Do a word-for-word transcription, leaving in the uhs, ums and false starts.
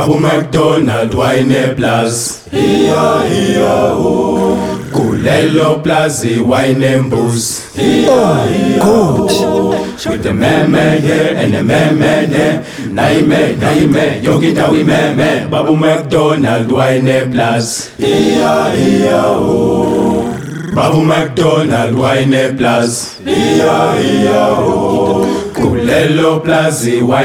Babu McDonald wine plus. Hiya hiya ho. Kulelo plus wine booze. Hiya hiya ho. With the meme here and the meme there. Naime naime yogi dawi meme. Babu McDonald wine plus. Hiya hiya ho. Babu McDonald wine plus. Hiya hiya ho. Kulelo plus wine.